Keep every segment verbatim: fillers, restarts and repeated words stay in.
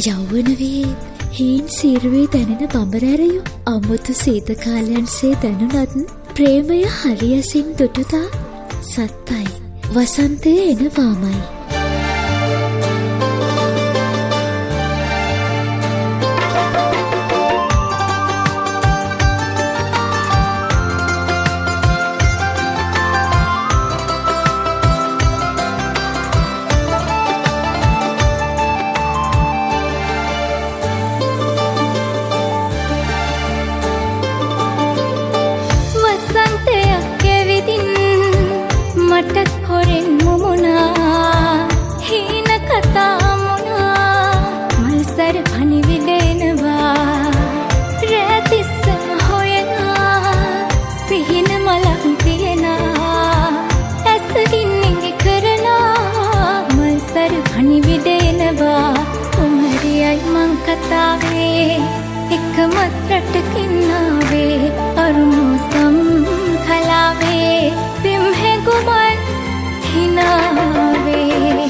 යෞවනවේ හීන් සීරුවේ දැනෙන බඹරැරයෝ අමුතු සීත කාලයන්සේ දැනුනත් ප්‍රේමය හරියසින් දුටුතා සත්තයි වසන්තය එනවාමයි. මටත් හොරෙන් මුමුණා හීන කතා මුණා මල්සර පණිවිඩෙනවා රැතිස්සම හොයනා සිහින මලක් තියනා ඇසකින් නිගි කරනා මල්සර පණිවිඩෙනවා කුමරියයි මං කතාවේ එකමත් රටකින් ආවේ අරුණු සම්කලාවේ පිම්හෙ ගුමන් හිනාවේ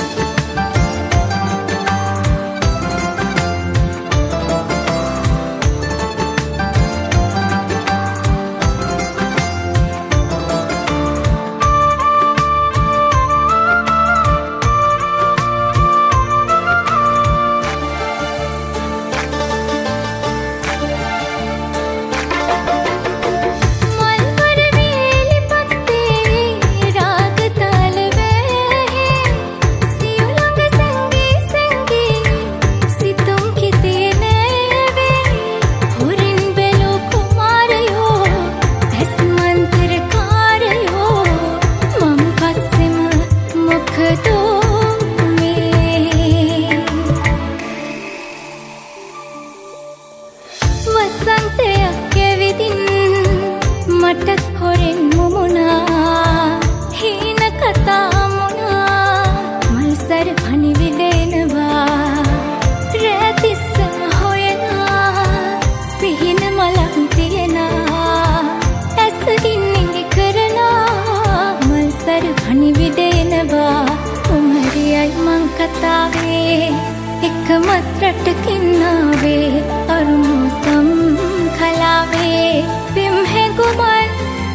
වසන්තයක් ඇවිදින් මටත් හොරෙන් මුමුණා හීන කතා මුණා මල්සර පණිවිඩෙනවා රැතිස්සම හොයනා සිහින මලක් තියනා ඇසකින් නිගි කරනා මල්සර පණිවිඩෙනවා කුමරියයි මං කතාවේ එකමත් රටකින් ආවේ අරුණු සම්කලාවේ පිම්හෙ ගුමන්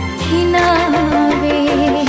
හිනාවේ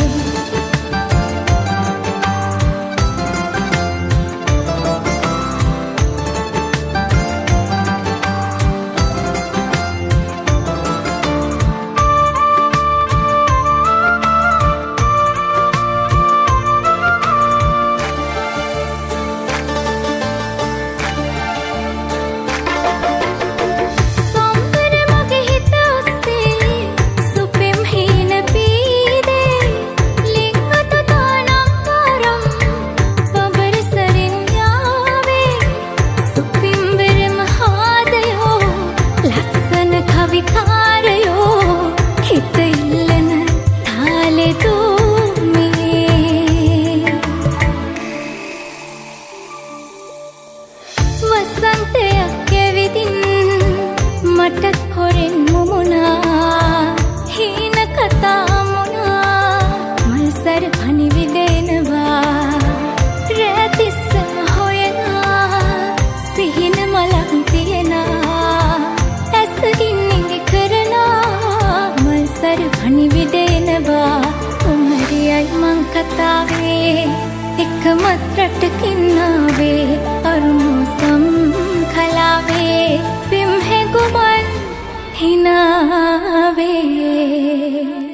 වසන්තයක් ඇවිදින් මටත් හොරෙන් මුමුණා හීන කතා මුණා මල්සර පණිවිඩෙනවා රැතිස්සම හොයනා සිහින මලක් තියනා ඇසකින් නිගි කරනා මල්සර පණිවිඩෙනවා කුමරියයි මං කතාවේ එකමත් රටකින් ආවේ අරුණු සම්කලාවේ පිම්හෙ ගුමන් හිනාවේ